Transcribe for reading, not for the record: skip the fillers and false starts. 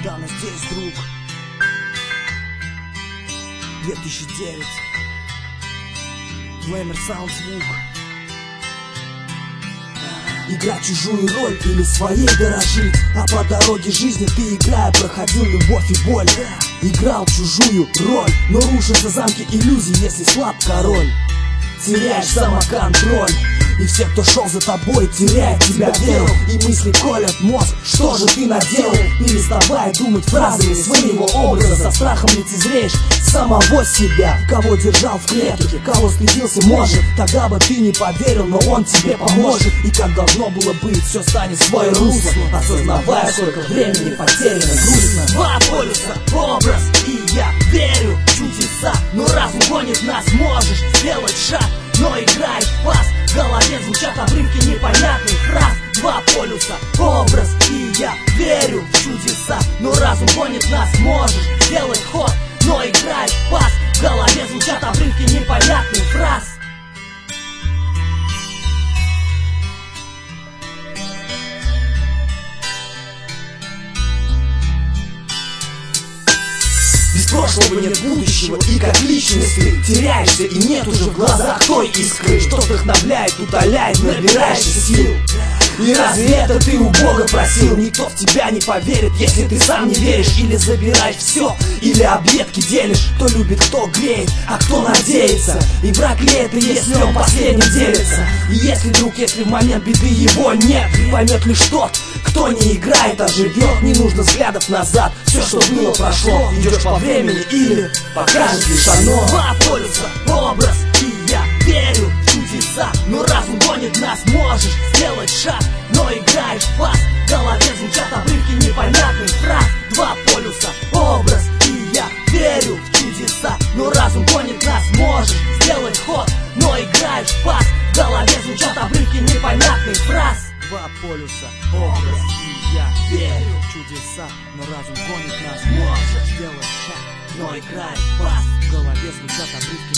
Недавно здесь, друг. 2009. Flamer Sound звук. Играть чужую роль или своей дорожить, а по дороге жизни ты, играя, проходил любовь и боль. Играл чужую роль, но рушатся замки иллюзий, если слаб король. Теряешь самоконтроль, и все, кто шел за тобой, теряют в тебя веру. И мысли колят мозг, что же ты наделал? Переставай думать фразами своего образа. Со страхом лицезреешь самого себя. Кого держал в клетке, кого стыдился, может. Тогда бы ты не поверил, но он тебе поможет. И как должно было быть, все станет в свое русло, осознавая, сколько времени потеряно, грустно. Два полюса, образ, и я верю в чудеса. Но разум гонит нас, можешь сделать шаг, но играешь в пас. В голове звучат обрывки непонятных фраз. Два полюса, образ, и я верю в чудеса. Но разум гонит нас, можешь сделать ход, но играешь в пас. В голове звучат обрывки непонятных фраз. Без прошлого нет будущего, и как личность ты теряешься, и нет уже в глазах той искры, что вдохновляет, утоляет, набираешься сил. И разве это ты у Бога просил? Никто в тебя не поверит, если ты сам не веришь. Или забираешь все, или объедки делишь. Кто любит, кто греет, а кто надеется. И враг леет, и если он последним делится. И если друг, если в момент беды его нет, поймет лишь тот, кто не играет, а живет. Не нужно взглядов назад, все, что было, прошло. Идешь по времени или покажет лишь оно. Два полюса, образ, и я верю в чудеса. Но разум гонит нас, можешь сделать шаг, но играешь в пас. В голове звучат обрывки непонятных фраз. Два полюса, образ, и я верю в чудеса. Но разум гонит нас, можешь сделать ход, но играешь в пас. В голове звучат обрывки непонятных фраз. Два полюса, образ, и я верю в чудеса. Но разум гонит нас, можешь сделать шаг, но играешь в пас. В голове звучат обрывки